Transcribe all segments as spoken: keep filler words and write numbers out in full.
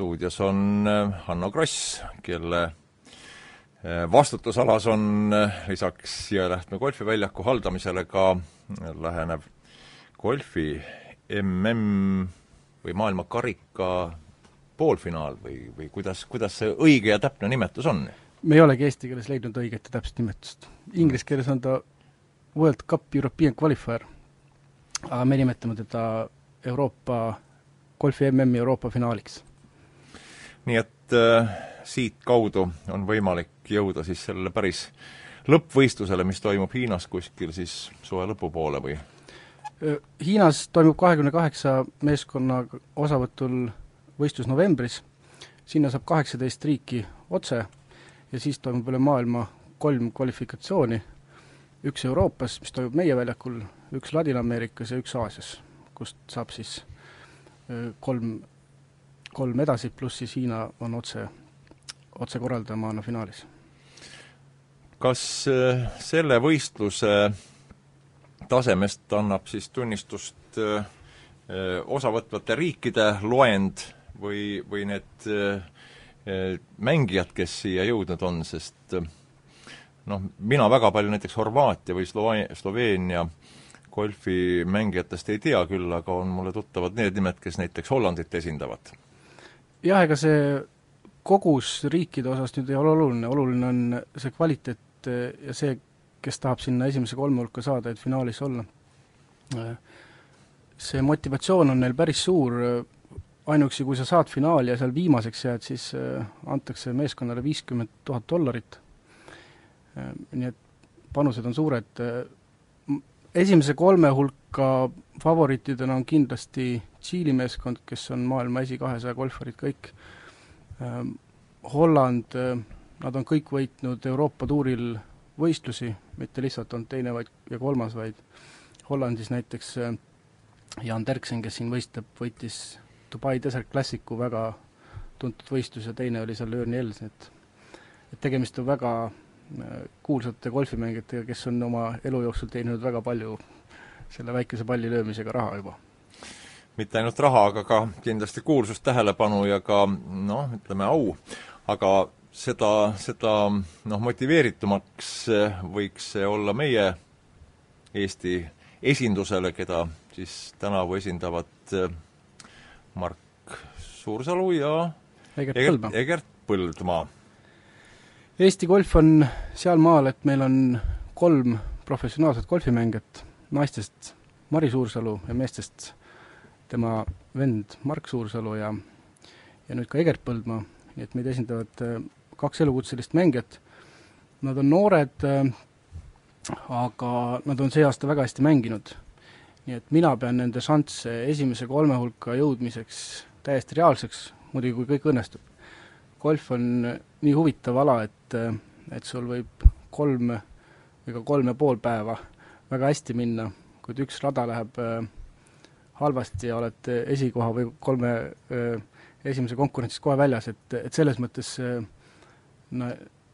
stuudios on Hanno Kross, kelle vastutusalas on lisaks Jõelähtme golfiväljaku haldamisele ka lähenev golfi M M või maailmakarika poolfinaal või, või kuidas, kuidas see õige ja täpne nimetus on? Me ei olegi eesti keeles leidnud õiget ja täpset nimetust. Inglise keeles on ta World Cup European Qualifier, aga me nimetame teda Euroopa golfi M M Euroopa finaaliks. Nii et äh, siit kaudu on võimalik jõuda siis sellele päris lõppvõistlusele, mis toimub Hiinas kuskil siis suve lõpupoole või? Hiinas toimub kahekümne kaheksa meeskonna osavõtul võistlus novembris, sinna saab kaheksateist riiki otse ja siis toimub üle maailma kolm kvalifikatsiooni, üks Euroopas, mis toimub meie väljakul, üks Ladina-Ameerikas ja üks Aasias, kust saab siis kolm, kolm edasi, pluss siis Hiina on otse, otse korraldamaana finaalis. Kas selle võistluse tasemest annab siis tunnistust öö, osavõtvate riikide loend või, või need öö, mängijad, kes siia jõudnud on, sest noh, mina väga palju näiteks Horvaatia või Slove- Sloveenia golfimängijatest ei tea küll, aga on mulle tuttavad need nimed, kes näiteks Hollandit esindavad. Jah, ega see kogus riikide osas nüüd ei ole oluline, oluline on see kvaliteet ja see, kes tahab sinna esimese kolme hulka saada, et finaalis olla. See motivatsioon on neil päris suur, ainuüksi kui sa saad finaali ja seal viimaseks jääd, siis antakse meeskonnale viiskümmend tuhat dollarit. Nii et panused on suured. Esimese kolme hulka favoriitidena on kindlasti Tšiili meeskond, kes on maailma esi kahesaja golfarid kõik. Holland, nad on kõik võitnud Euroopa tuuril võistlusi, mitte lihtsalt on teine vaid ja kolmas, vaid Hollandis näiteks Jan Terksen, kes siin võistleb, võitis Dubai Desert Classicu väga tuntud võistlus ja teine oli seal Ernie Els, et, et tegemist on väga kuulsate golfimängijatega, kes on oma elu jooksul teeninud väga palju selle väikese palli löömisega raha juba. Mitte ainult raha, aga ka kindlasti kuulsust, tähelepanu ja ka noh, ütleme au, aga seda, seda noh, motiveeritumaks võiks see olla meie Eesti esindusele, keda siis tänavu esindavad Mark Suursalu ja Egert Põldmaa. Egert Põldmaa. Eesti golf on seal maal, et meil on kolm professionaalset golfimängijat, naistest Mari Suursalu ja meestest tema vend Mark Suursalu ja, ja nüüd ka Egert Põldmaa, nii et meid esindavad kaks elukutselist mängijat. Nad on noored, aga nad on see aasta väga hästi mänginud. Nii et mina pean nende šansse esimese kolme hulka jõudmiseks täiesti reaalseks, muidugi kui kõik õnnestub. Golf on nii huvitav ala, et, et sul võib kolm või ka kolme pool päeva väga hästi minna, kui üks rada läheb halvasti ja oled esikoha või kolme esimese konkurentsis kohe väljas, et, et selles mõttes no,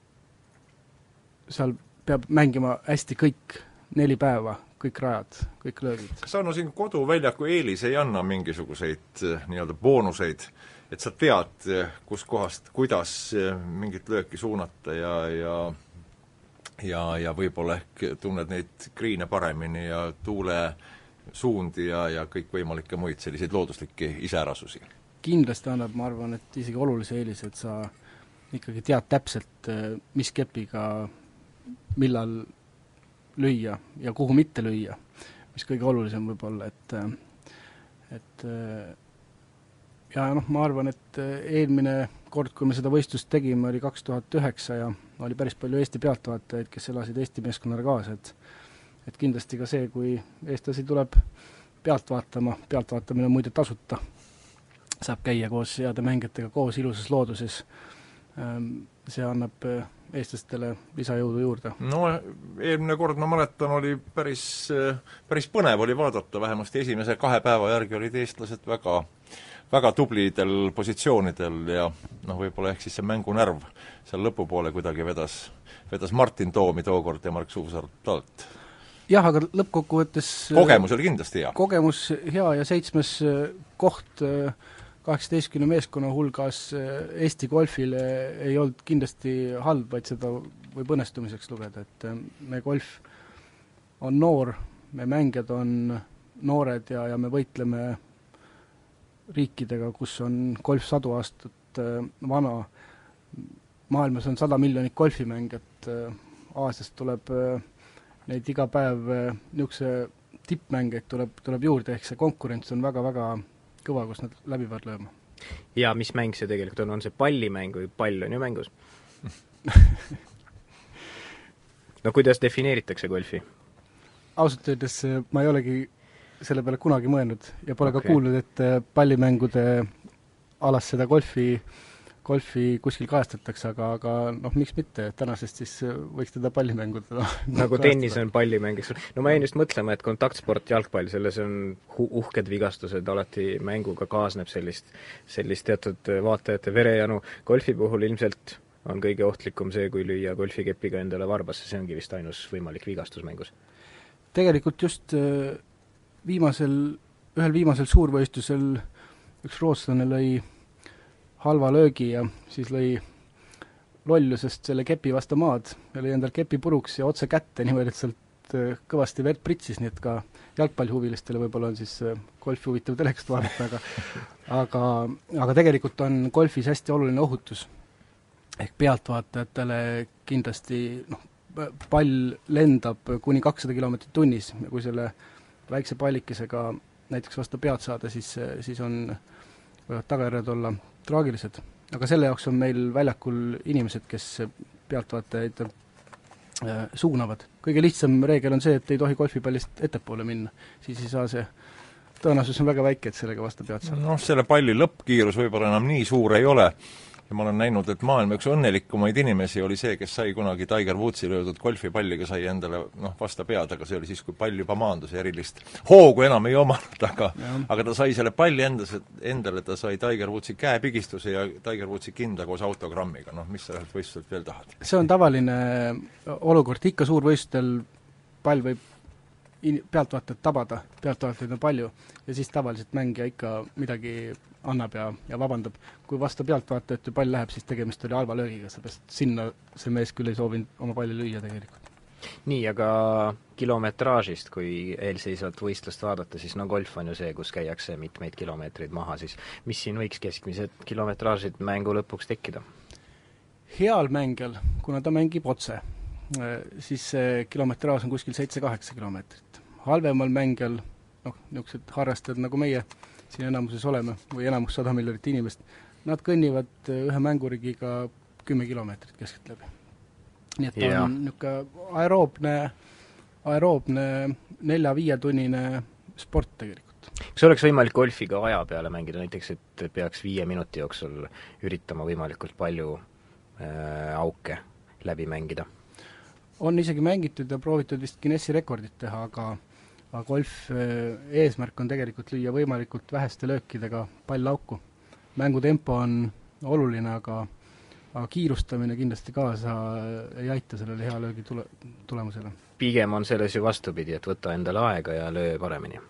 seal peab mängima hästi kõik neli päeva, kõik rajad, kõik löögid. Kas Anno siin koduväljaku eelis ei anna mingisuguseid nii-öelda boonuseid, et sa tead, kus kohast, kuidas mingit lööki suunata ja, ja, ja, ja võib-olla ehk tunned neid kriine paremini ja tuule suundi ja, ja kõik võimalikke muid selliseid looduslikke iseärasusi? Kindlasti annab, ma arvan, et isegi olulise eelis, et sa ikkagi tead täpselt, mis kepiga millal lüüa ja kuhu mitte lüüa, mis kõige olulisem võib olla, et, et ja noh, ma arvan, et eelmine kord, kui me seda võistlust tegime, oli kaks tuhat üheksa ja oli päris palju Eesti pealtvaatajaid, kes elasid Eesti meeskonnale kaasa, et et kindlasti ka see, kui eestlasi tuleb pealt vaatama, pealt vaatamine muide tasuta, saab käia koos heade mängijatega koos ilusas looduses, see annab eestlastele lisajõudu juurde. No eelmine kord, ma mäletan, oli päris, päris põnev oli vaadata, vähemasti esimese kahe päeva järgi olid eestlased väga, väga tublidel positsioonidel ja noh, võib-olla ehk siis see mängunärv seal lõpupoole kuidagi vedas, vedas Martin Toomi tookord ja Mark Suursaart alt. Jah, aga lõppkokkuvõttes kogemus oli kindlasti hea. Kogemus hea ja seitsmes koht kaheksateistkümne meeskonna hulgas Eesti golfile ei olnud kindlasti halb, vaid seda võib õnnestumiseks lugeda, et me golf on noor, me mängijad on noored ja, ja me võitleme riikidega, kus on golf sadu aastat vana, maailmas on sada miljonit golfimängijat, Aasiast tuleb neid iga päev niisuguse tippmängeid tuleb, tuleb juurde, ehk see konkurents on väga-väga kõva, kus nad läbi peavad lööma. Ja mis mäng see tegelikult on? On see pallimäng või pall on ju mängus? No kuidas defineeritakse golfi? Ausalt öeldes ma ei olegi selle peale kunagi mõelnud ja pole okay. ka kuulnud, et pallimängude alas seda golfi golfi kuskil kajastatakse, aga, aga noh, miks mitte, tänasest siis võiks teda pallimängud nagu tennis on pallimäng, eks. No ma jäin just mõtlema, et kontaktsport, jalgpall, selles on hu- uhked vigastused, alati mänguga kaasneb sellist, sellist teatud vaatajate verejanu. Golfi puhul ilmselt on kõige ohtlikum see, kui lüüa golfikepiga endale varbasse, see ongi vist ainus võimalik vigastus mängus. Tegelikult just viimasel, ühel viimasel suurvõistlusel üks rootslane lõi halva löögi ja siis lõi lollusest selle kepi vastu maad ja lõi endal kepi puruks ja otse kätte niimoodi, et sealt kõvasti verd pritsis, nii et ka jalgpallihuvilistele võib-olla on siis golfi huvitav telekast vaadata, aga aga, aga tegelikult on golfis hästi oluline ohutus. Ehk pealtvaatajatele kindlasti noh, pall lendab kuni kakssada kilomeetrit tunnis ja kui selle väikse pallikesega näiteks vastu pead saada, siis, siis on, võivad tagajärjed olla traagilised. Aga selle jaoks on meil väljakul inimesed, kes pealtvaatajaid äh, suunavad. Kõige lihtsam reegel on see, et ei tohi golfipallist ettepoole minna. Siis ei saa see, tõenäosus on väga väike, et sellega vastu pead saada. Noh, selle palli lõppkiirus võib-olla enam nii suur ei ole. Ja ma olen näinud, et maailma üks õnnelikumaid inimesi oli see, kes sai kunagi Tiger Woodsi löödud golfipalliga, sai endale noh, vasta pead, aga see oli siis, kui pall juba maandus ja erilist hoogu enam ei omanud, aga, aga ta sai selle palli endas, endale, ta sai Tiger Woodsi käepigistuse ja Tiger Woodsi kinda koos autogrammiga, noh, mis sa ühelt võistluselt veel tahad? See on tavaline olukord, ikka suurvõistlustel pall võib in-, pealtvaatajat tabada, pealtvaatajaid on palju ja siis tavaliselt mängija ikka midagi annab ja, ja vabandab. Kui vastu pealtvaatajat ja pall läheb, siis tegemist oli halva löögiga, seepärast sinna see mees küll ei soovinud oma palli lüüa tegelikult. Nii, aga kilometraažist, kui eelseisvat võistlust vaadata, siis no golf on ju see, kus käiakse mitmeid kilomeetreid maha, siis mis siin võiks keskmised kilometraažid mängu lõpuks tekkida? Heal mängel, kuna ta mängib otse, siis see kilometraaž on kuskil seitse-kaheksa kilomeetrit. Halvemal mängel, noh, niisugused harrastajad nagu meie siin enamuses oleme, või enamus sada miljonit inimest, nad kõnnivad ühe mängurigiga kümme kilomeetrit keskeltläbi. Nii et ta yeah. on niisugune aeroobne, aeroobne nelja-viie tunnine sport tegelikult. Kas oleks võimalik golfiga aja peale mängida, näiteks et peaks viie minuti jooksul üritama võimalikult palju äh, auke läbi mängida? On isegi mängitud ja proovitud vist Guinessi rekordit teha, aga aga golf eesmärk on tegelikult lüüa võimalikult väheste löökidega pall auku. Mängutempo on oluline, aga, aga kiirustamine kindlasti kaasa ei aita sellele hea löögi tule, tulemusele. Pigem on selles ju vastupidi, et võta endale aega ja löö paremini.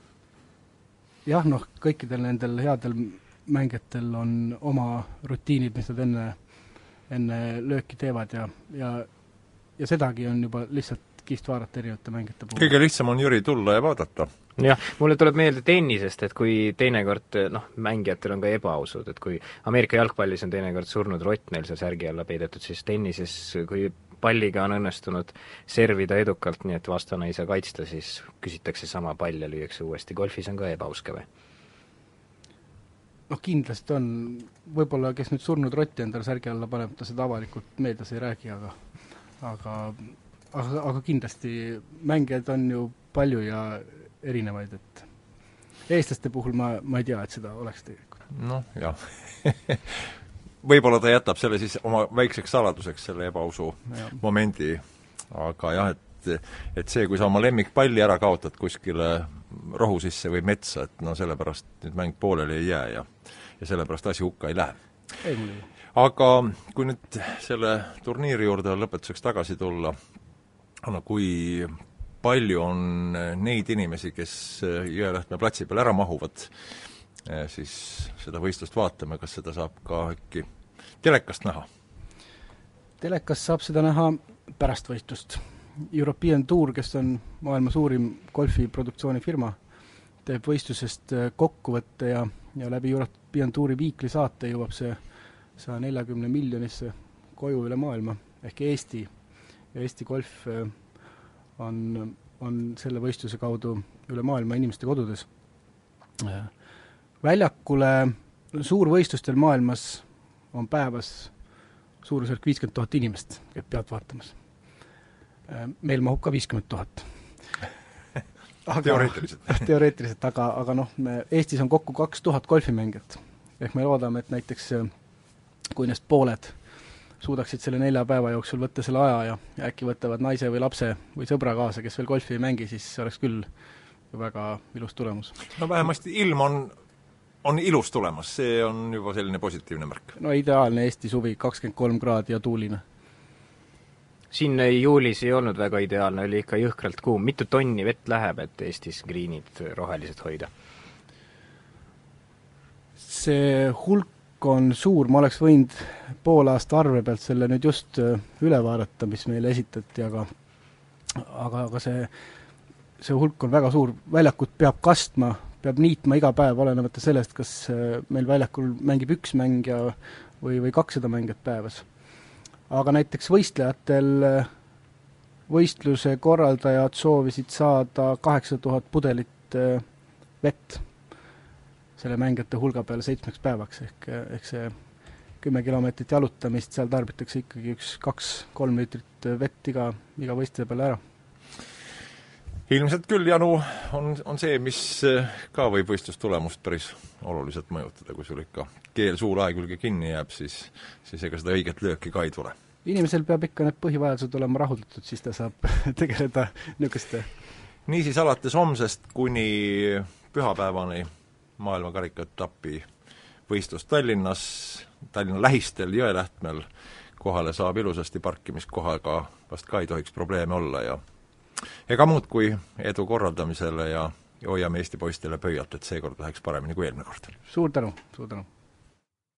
Jah, noh, kõikidel nendel headel mängijatel on oma rutiinid, mis nad enne, enne lööki teevad ja, ja, ja sedagi on juba lihtsalt kihvt vaadata erinevate mängijate puhul. Kõige lihtsam on Jüri tulla ja vaadata. Jah, mulle tuleb meelde tennisest, et kui teinekord, noh, mängijatel on ka ebaausud, et kui Ameerika jalgpallis on teinekord surnud rott neil see särgi alla peidetud, siis tennises, kui palliga on õnnestunud servida edukalt, nii et vastane ei saa kaitsta, siis küsitakse sama pall ja lüüakse uuesti. Golfis on ka ebauske või? Noh, kindlasti on. Võib-olla, kes nüüd surnud rotti endale särgi alla paneb, ta seda avalikult meedias ei räägi, aga aga Aga, aga kindlasti mängijad on ju palju ja erinevaid, et eestlaste puhul ma, ma ei tea, et seda oleks tegelikult. Noh, jah. Võib-olla ta jätab selle siis oma väikseks saladuseks, selle ebausu ja. Momendi, aga jah, et, et see, kui sa oma lemmikpalli ära kaotad kuskile rohu sisse või metsa, et no sellepärast nüüd mäng pooleli ei jää ja, ja sellepärast asi hukka ei lähe. Ei mulle. Aga kui nüüd selle turniiri juurde lõpetuseks tagasi tulla, no kui palju on neid inimesi, kes Jõelähtme platsi peal ära mahuvad, siis seda võistlust vaatame, kas seda saab ka äkki telekast näha? Telekast saab seda näha pärast võistlust. European Tour, kes on maailma suurim golfiproduktsioonifirma, teeb võistlusest kokkuvõtte ja, ja läbi European Touri viikli saate jõuab see saja neljakümne miljonisse koju üle maailma, ehk Eesti. Ja Eesti golf on, on selle võistluse kaudu üle maailma inimeste kodudes. Väljakule suurvõistlustel maailmas on päevas suurusjärk viiskümmend tuhat inimest, käib pealt vaatamas. Meil mahub ka viiskümmend tuhat. Aga, teoreetiliselt. teoreetiliselt, aga, aga noh, me, Eestis on kokku kaks tuhat golfimängijat. Ehk me loodame, et näiteks kui neist pooled suudaksid selle nelja päeva jooksul võtta selle aja ja, ja äkki võtavad naise või lapse või sõbra kaasa, kes veel golfi ei mängi, siis see oleks küll väga ilus tulemus. No vähemasti ilm on, on ilus tulemas, see on juba selline positiivne märk. No ideaalne Eesti suvi, kakskümmend kolm kraadi ja tuuline. Siin juulis ei olnud väga ideaalne, oli ikka jõhkralt kuum. Mitu tonni vett läheb, et Eestis greenid rohelised hoida? See hulk on suur, ma oleks võinud pool aasta arve pealt selle nüüd just üle vaadata, mis meile esitati, aga aga, aga see, see hulk on väga suur. Väljakut peab kastma, peab niitma iga päev, olenemata sellest, kas meil väljakul mängib üks mängija või, või kakssada mängijat päevas. Aga näiteks võistlejatel võistluse korraldajad soovisid saada kaheksa tuhat pudelit vett selle mängijate hulga peale seitsmeks päevaks, ehk, ehk see kümme kilomeetrit jalutamist, seal tarbitakse ikkagi üks kaks-kolm liitrit vett iga, iga võistleja peale ära. Ilmselt küll, Janu, on, on see, mis ka võib võistlustulemust päris oluliselt mõjutada, kui sul ikka keel suul aeg külge kinni jääb, siis, siis ega seda õiget lööki ka ei tule. Inimesel peab ikka need põhivajadused olema rahuldatud, siis ta saab tegeleda niisuguste. Niisiis alates homsest kuni pühapäevani maailmakarikaetapi võistlus Tallinnas, Tallinna lähistel Jõelähtmel kohale saab ilusasti parkimiskohaga, vast ka ei tohiks probleeme olla ja ega muud kui edu korraldamisele ja hoiame Eesti poistele pöialt, et seekord läheks paremini kui eelmine kord. Suur tänu, suur tänu!